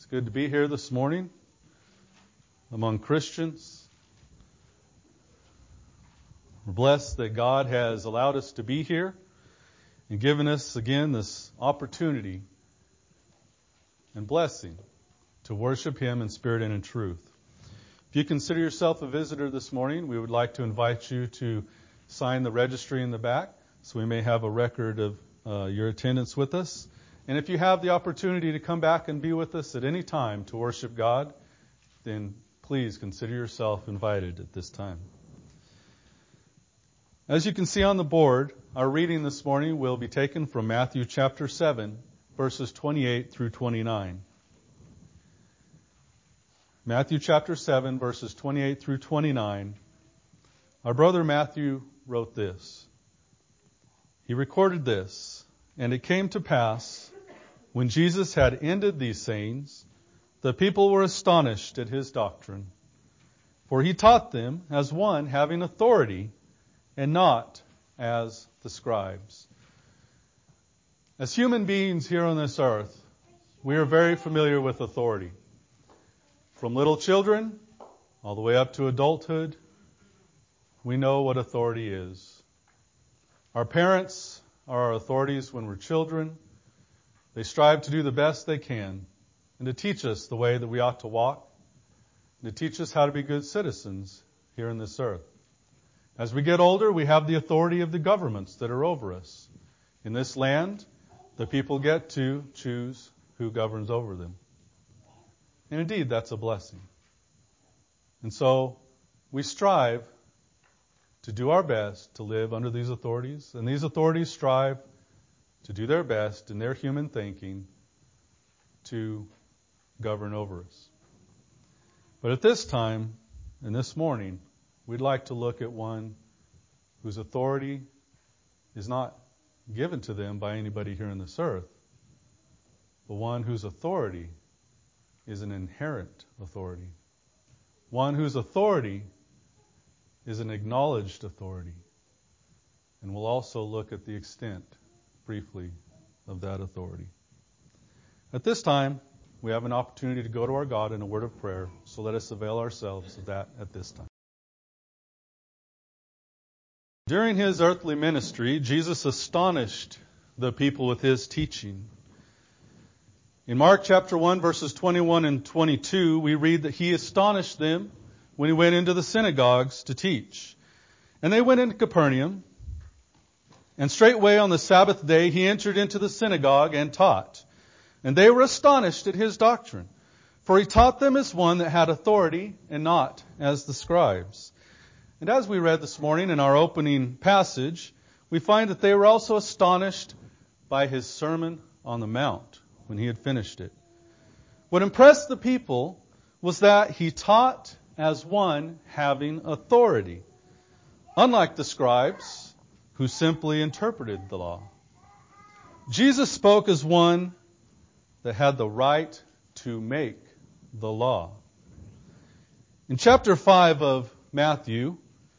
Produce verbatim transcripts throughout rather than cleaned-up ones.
It's good to be here this morning among Christians. We're blessed that God has allowed us to be here and given us again this opportunity and blessing to worship Him in spirit and in truth. If you consider yourself a visitor this morning, we would like to invite you to sign the registry in the back so we may have a record of uh, your attendance with us. And if you have the opportunity to come back and be with us at any time to worship God, then please consider yourself invited at this time. As you can see on the board, our reading this morning will be taken from Matthew chapter seven, verses twenty-eight through twenty-nine. Matthew chapter seven, verses twenty-eight through twenty-nine. Our brother Matthew wrote this. He recorded this, and it came to pass, when Jesus had ended these sayings, the people were astonished at his doctrine. For he taught them as one having authority, and not as the scribes. As human beings here on this earth, we are very familiar with authority. From little children all the way up to adulthood, we know what authority is. Our parents are our authorities when we're children. They strive to do the best they can and to teach us the way that we ought to walk, and to teach us how to be good citizens here on this earth. As we get older, we have the authority of the governments that are over us. In this land, the people get to choose who governs over them. And indeed, that's a blessing. And so we strive to do our best to live under these authorities, and these authorities strive to do their best in their human thinking to govern over us. But at this time, and this morning, we'd like to look at one whose authority is not given to them by anybody here on this earth, but one whose authority is an inherent authority. One whose authority is an acknowledged authority. And we'll also look at the extent, briefly, of that authority. At this time, we have an opportunity to go to our God in a word of prayer, so let us avail ourselves of that at this time. During his earthly ministry, Jesus astonished the people with his teaching. In Mark chapter one, verses twenty-one and twenty-two, we read that he astonished them when he went into the synagogues to teach. And they went into Capernaum, and straightway on the Sabbath day he entered into the synagogue and taught. And they were astonished at his doctrine, for he taught them as one that had authority and not as the scribes. And as we read this morning in our opening passage, we find that they were also astonished by his Sermon on the Mount when he had finished it. What impressed the people was that he taught as one having authority, unlike the scribes who simply interpreted the law. Jesus spoke as one that had the right to make the law. In chapter five of Matthew,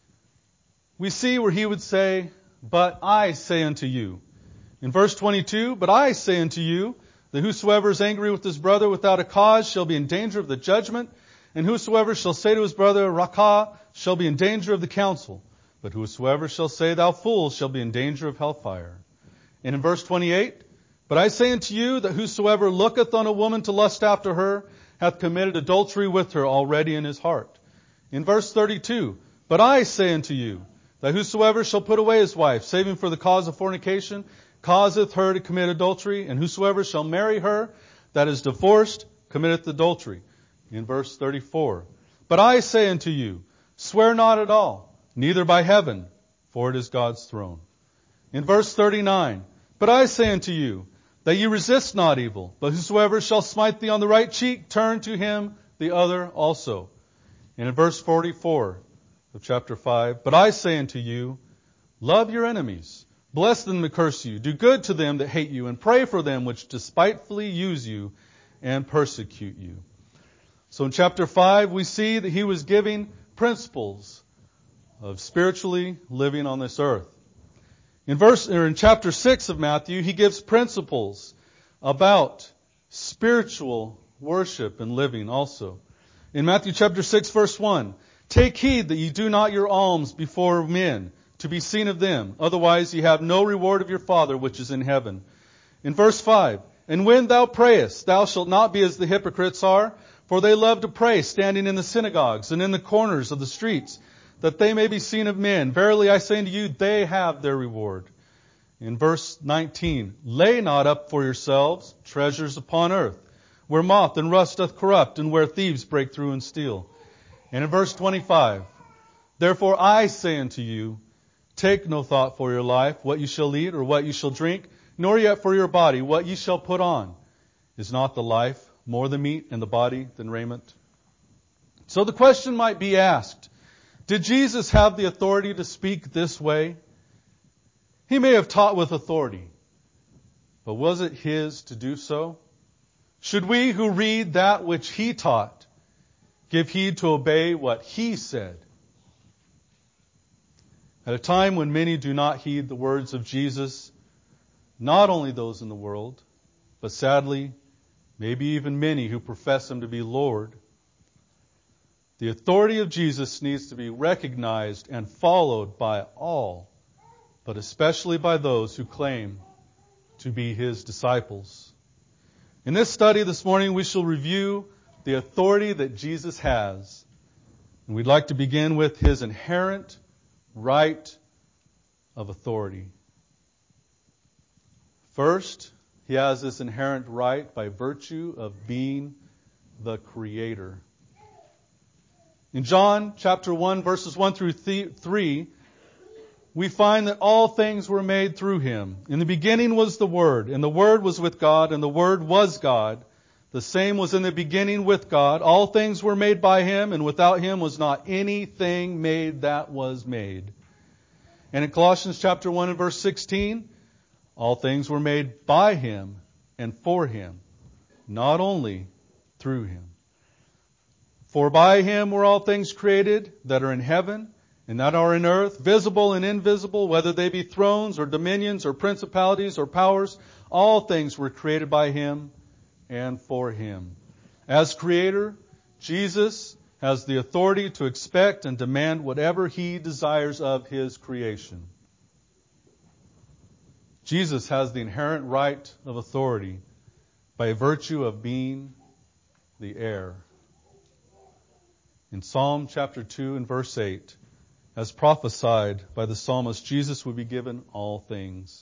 we see where he would say, "But I say unto you." In verse twenty-two, "But I say unto you, that whosoever is angry with his brother without a cause shall be in danger of the judgment, and whosoever shall say to his brother, Raca, shall be in danger of the council. But whosoever shall say, Thou fool, shall be in danger of hellfire." And in verse twenty-eight, "But I say unto you, that whosoever looketh on a woman to lust after her, hath committed adultery with her already in his heart." In verse thirty-two, "But I say unto you, that whosoever shall put away his wife, saving for the cause of fornication, causeth her to commit adultery, and whosoever shall marry her that is divorced, committeth adultery." In verse thirty-four, "But I say unto you, swear not at all, neither by heaven, for it is God's throne." In verse thirty-nine, "But I say unto you, that ye resist not evil, but whosoever shall smite thee on the right cheek, turn to him the other also." And in verse forty-four of chapter five, "But I say unto you, love your enemies, bless them that curse you, do good to them that hate you, and pray for them which despitefully use you and persecute you." So in chapter five, we see that he was giving principles of spiritually living on this earth. In verse, or in chapter six of Matthew, he gives principles about spiritual worship and living also. In Matthew chapter six, verse one, take heed that ye do not your alms before men, to be seen of them. Otherwise ye have no reward of your Father which is in heaven. In verse five, and when thou prayest, thou shalt not be as the hypocrites are, for they love to pray, standing in the synagogues and in the corners of the streets, that they may be seen of men. Verily I say unto you, they have their reward. In verse nineteen, lay not up for yourselves treasures upon earth, where moth and rust doth corrupt, and where thieves break through and steal. And in verse twenty-five, therefore I say unto you, take no thought for your life, what you shall eat or what you shall drink, nor yet for your body, what ye shall put on. Is not the life more than meat, and the body than raiment? So the question might be asked, did Jesus have the authority to speak this way? He may have taught with authority, but was it His to do so? Should we who read that which He taught give heed to obey what He said? At a time when many do not heed the words of Jesus, not only those in the world, but sadly, maybe even many who profess Him to be Lord, the authority of Jesus needs to be recognized and followed by all, but especially by those who claim to be His disciples. In this study this morning, we shall review the authority that Jesus has. And we'd like to begin with His inherent right of authority. First, He has this inherent right by virtue of being the Creator. In John chapter one, verses one through three, we find that all things were made through Him. In the beginning was the Word, and the Word was with God, and the Word was God. The same was in the beginning with God. All things were made by Him, and without Him was not anything made that was made. And in Colossians chapter one and verse sixteen, all things were made by Him and for Him, not only through Him. For by Him were all things created that are in heaven and that are in earth, visible and invisible, whether they be thrones or dominions or principalities or powers. All things were created by Him and for Him. As Creator, Jesus has the authority to expect and demand whatever He desires of His creation. Jesus has the inherent right of authority by virtue of being the heir. In Psalm chapter two and verse eight, as prophesied by the psalmist, Jesus would be given all things.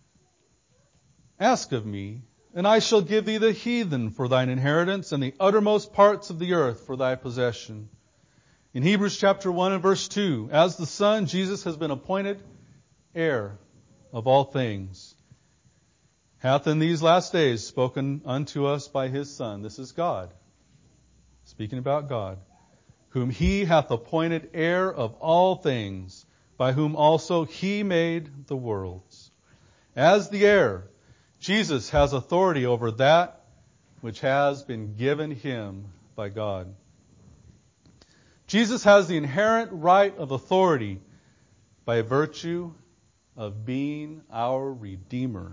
Ask of me, and I shall give thee the heathen for thine inheritance, and the uttermost parts of the earth for thy possession. In Hebrews chapter one and verse two, as the Son, Jesus has been appointed heir of all things, hath in these last days spoken unto us by His Son. This is God, speaking about God, whom He hath appointed heir of all things, by whom also He made the worlds. As the heir, Jesus has authority over that which has been given Him by God. Jesus has the inherent right of authority by virtue of being our Redeemer.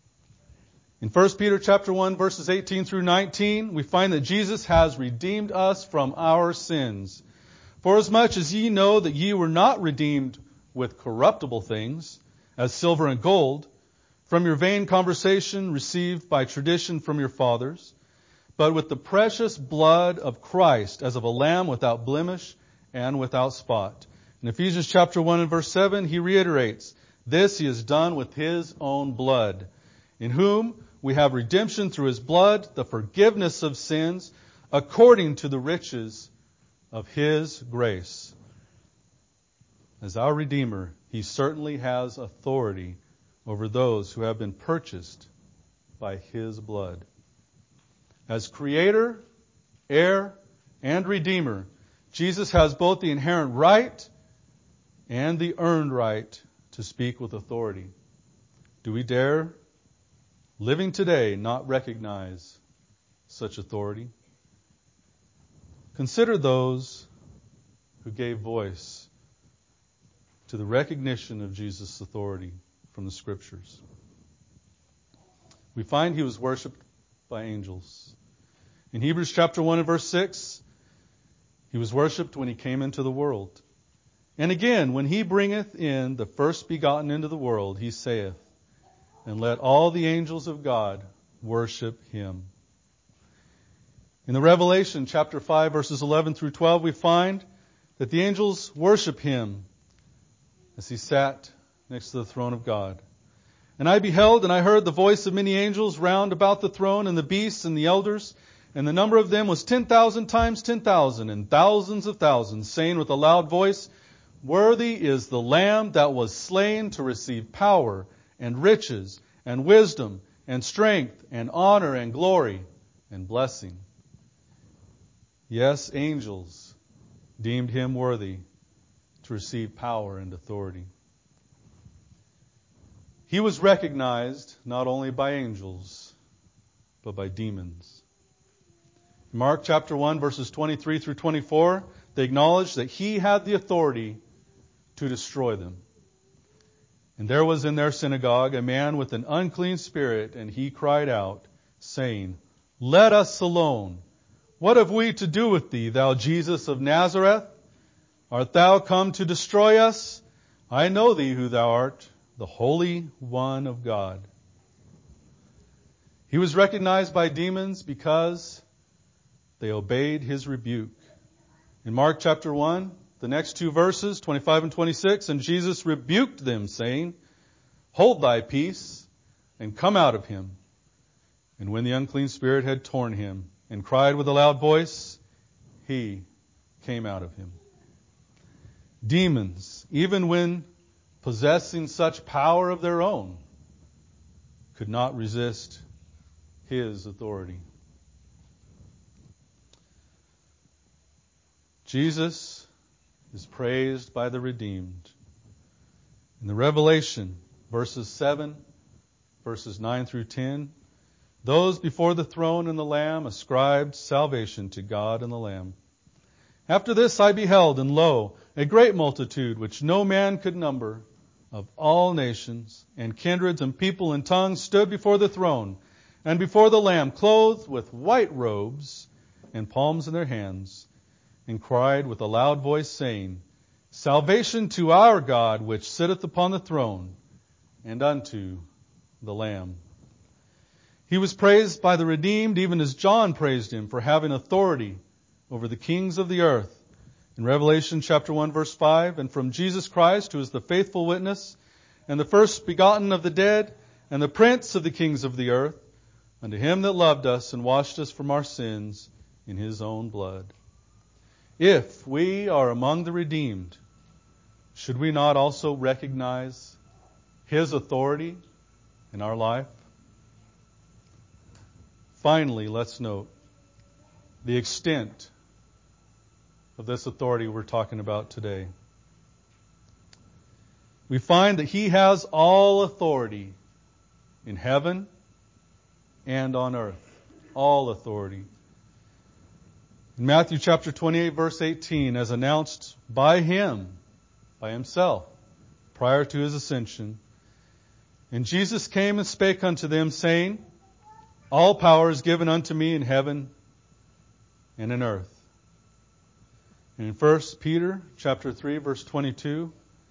In First Peter chapter one, verses eighteen through nineteen, we find that Jesus has redeemed us from our sins. Forasmuch as ye know that ye were not redeemed with corruptible things, as silver and gold, from your vain conversation received by tradition from your fathers, but with the precious blood of Christ, as of a lamb without blemish and without spot. In Ephesians chapter one and verse seven, he reiterates, this He has done with His own blood, in whom we have redemption through His blood, the forgiveness of sins, according to the riches of His grace. As our Redeemer, He certainly has authority over those who have been purchased by His blood. As Creator, heir, and Redeemer, Jesus has both the inherent right and the earned right to speak with authority. Do we dare, living today, not recognize such authority? Consider those who gave voice to the recognition of Jesus' authority from the Scriptures. We find He was worshipped by angels. In Hebrews chapter one and verse six, he was worshipped when he came into the world. And again, when he bringeth in the first begotten into the world, he saith, and let all the angels of God worship him. In the Revelation chapter five, verses eleven through twelve, we find that the angels worship him as he sat next to the throne of God. And I beheld, and I heard the voice of many angels round about the throne, and the beasts and the elders, and the number of them was ten thousand times ten thousand, and thousands of thousands, saying with a loud voice, Worthy is the Lamb that was slain to receive power, and riches, and wisdom, and strength, and honor, and glory, and blessing. Yes, angels deemed him worthy to receive power and authority. He was recognized not only by angels, but by demons. In Mark chapter one, verses twenty-three through twenty-four, they acknowledged that he had the authority to destroy them. And there was in their synagogue a man with an unclean spirit, and he cried out, saying, Let us alone. What have we to do with thee, thou Jesus of Nazareth? Art thou come to destroy us? I know thee who thou art, the Holy One of God. He was recognized by demons because they obeyed his rebuke. In Mark chapter one, the next two verses, twenty-five and twenty-six, and Jesus rebuked them, saying, Hold thy peace, and come out of him. And when the unclean spirit had torn him, and cried with a loud voice, he came out of him. Demons, even when possessing such power of their own, could not resist his authority. Jesus is praised by the redeemed. In the Revelation, verses seven, verses nine through ten, those before the throne and the Lamb ascribed salvation to God and the Lamb. After this I beheld, and lo, a great multitude, which no man could number, of all nations, and kindreds, and people, and tongues, stood before the throne, and before the Lamb, clothed with white robes, and palms in their hands, and cried with a loud voice, saying, Salvation to our God, which sitteth upon the throne, and unto the Lamb. He was praised by the redeemed, even as John praised him for having authority over the kings of the earth. In Revelation chapter one, verse five, and from Jesus Christ, who is the faithful witness, and the first begotten of the dead, and the prince of the kings of the earth, unto him that loved us and washed us from our sins in his own blood. If we are among the redeemed, should we not also recognize his authority in our life? Finally, let's note the extent of this authority we're talking about today. We find that he has all authority in heaven and on earth. All authority. In Matthew chapter twenty-eight, verse eighteen, as announced by him, by himself, prior to his ascension, and Jesus came and spake unto them, saying, All power is given unto me in heaven and in earth. And in First Peter chapter three, verse twenty-two,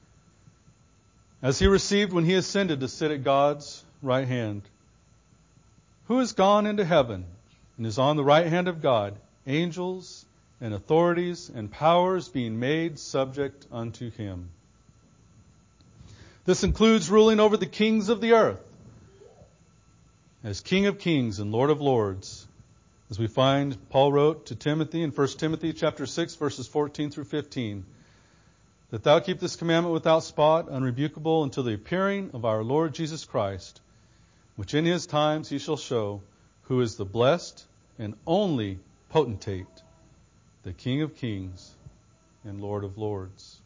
as he received when he ascended to sit at God's right hand, who is gone into heaven and is on the right hand of God, angels and authorities and powers being made subject unto him. This includes ruling over the kings of the earth as King of kings and Lord of lords, as we find Paul wrote to Timothy in First Timothy chapter six, verses fourteen through fifteen, that thou keep this commandment without spot, unrebukable, until the appearing of our Lord Jesus Christ, which in his times he shall show, who is the blessed and only potentate, the King of kings and Lord of lords.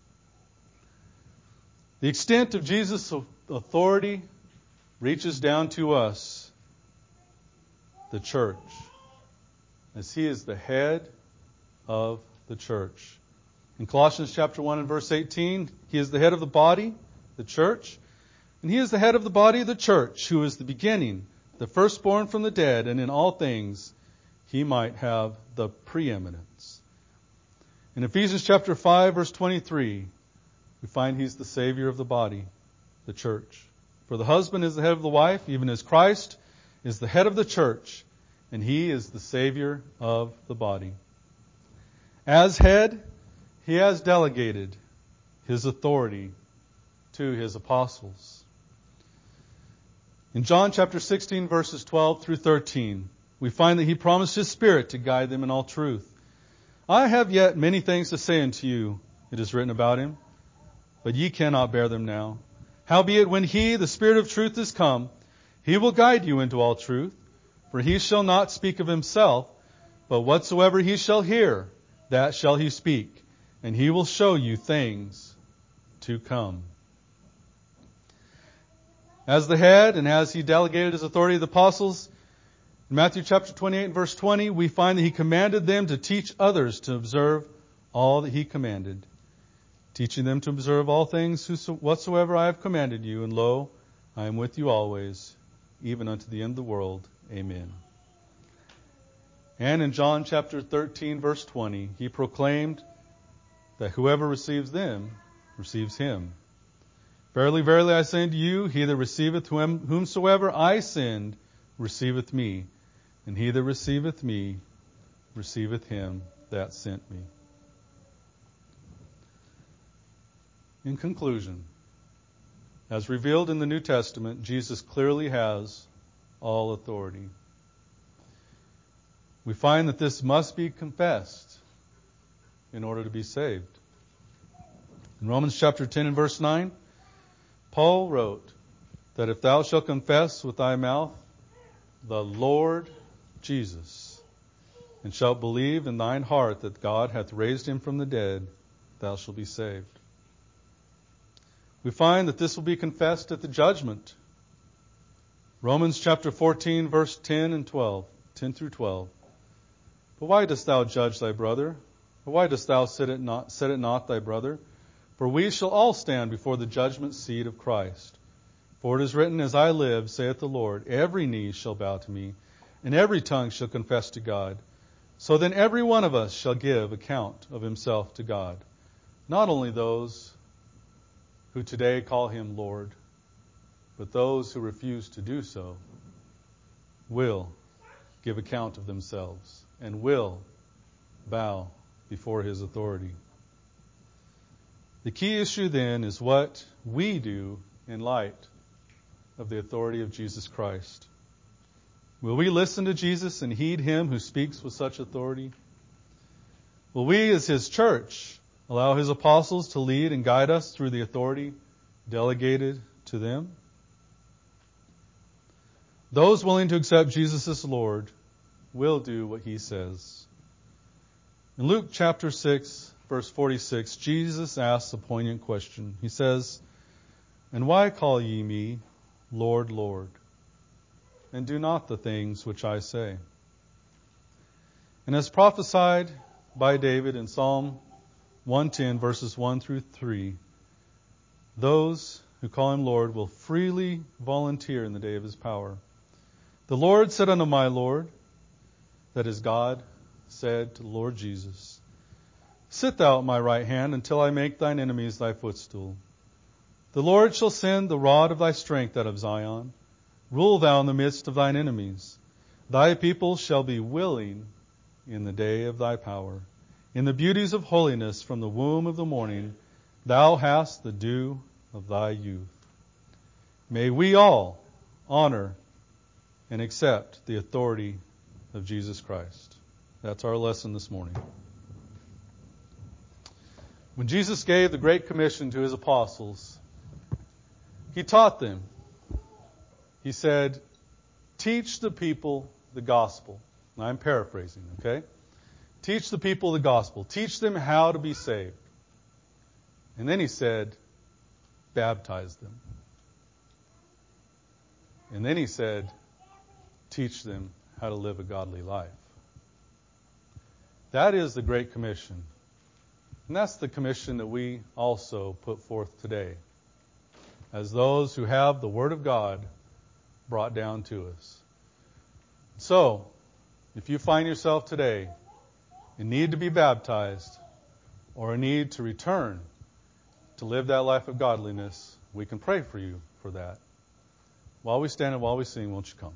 The extent of Jesus' authority reaches down to us, the church, as he is the head of the church. In Colossians chapter one and verse eighteen, he is the head of the body, the church, and he is the head of the body of the church, who is the beginning, the firstborn from the dead, and in all things he might have the preeminence. In Ephesians chapter five, verse twenty-three, we find he's the Savior of the body, the church. For the husband is the head of the wife, even as Christ is the head of the church, and he is the Savior of the body. As head, he has delegated his authority to his apostles. In John chapter sixteen, verses twelve through thirteen, we find that he promised his Spirit to guide them in all truth. I have yet many things to say unto you, it is written about him, but ye cannot bear them now. Howbeit, when he, the Spirit of truth, is come, he will guide you into all truth, for he shall not speak of himself, but whatsoever he shall hear, that shall he speak, and he will show you things to come. As the head, and as he delegated his authority to the apostles, in Matthew chapter twenty-eight and verse twenty, we find that he commanded them to teach others to observe all that he commanded, teaching them to observe all things whatsoever I have commanded you, and lo, I am with you always, even unto the end of the world. Amen. And in John chapter thirteen, verse twenty, he proclaimed that whoever receives them receives him. Verily, verily, I say unto you, he that receiveth whom, whomsoever I send receiveth me, and he that receiveth me receiveth him that sent me. In conclusion, as revealed in the New Testament, Jesus clearly has all authority. We find that this must be confessed in order to be saved. In Romans chapter ten and verse nine, Paul wrote that if thou shalt confess with thy mouth the Lord Jesus, and shalt believe in thine heart that God hath raised him from the dead, thou shalt be saved. We find that this will be confessed at the judgment. Romans chapter fourteen, verse ten and twelve, ten through twelve. But why dost thou judge thy brother? Or why dost thou set it not, set it not thy brother? For we shall all stand before the judgment seat of Christ. For it is written, As I live, saith the Lord, every knee shall bow to me, and every tongue shall confess to God. So then every one of us shall give account of himself to God. Not only those who today call him Lord, but those who refuse to do so will give account of themselves and will bow before his authority. The key issue then is what we do in light of the authority of Jesus Christ. Will we listen to Jesus and heed him who speaks with such authority? Will we as his church allow his apostles to lead and guide us through the authority delegated to them? Those willing to accept Jesus as Lord will do what he says. In Luke chapter six, verse forty-six, Jesus asks a poignant question. He says, And why call ye me Lord, Lord, and do not the things which I say? And as prophesied by David in Psalm one ten, verses one through three, those who call him Lord will freely volunteer in the day of his power. The Lord said unto my Lord, that is God, said to the Lord Jesus, Sit thou at my right hand until I make thine enemies thy footstool. The Lord shall send the rod of thy strength out of Zion. Rule thou in the midst of thine enemies. Thy people shall be willing in the day of thy power. In the beauties of holiness from the womb of the morning, thou hast the dew of thy youth. May we all honor and accept the authority of Jesus Christ. That's our lesson this morning. When Jesus gave the Great Commission to his apostles, he taught them. He said, teach the people the gospel. Now, I'm paraphrasing, okay? Teach the people the gospel. Teach them how to be saved. And then he said, baptize them. And then he said, teach them how to live a godly life. That is the Great Commission. And that's the commission that we also put forth today as those who have the Word of God brought down to us. So, If you find yourself today in need to be baptized or a need to return to live that life of godliness, we can pray for you for that. While we stand and while we sing, won't you come?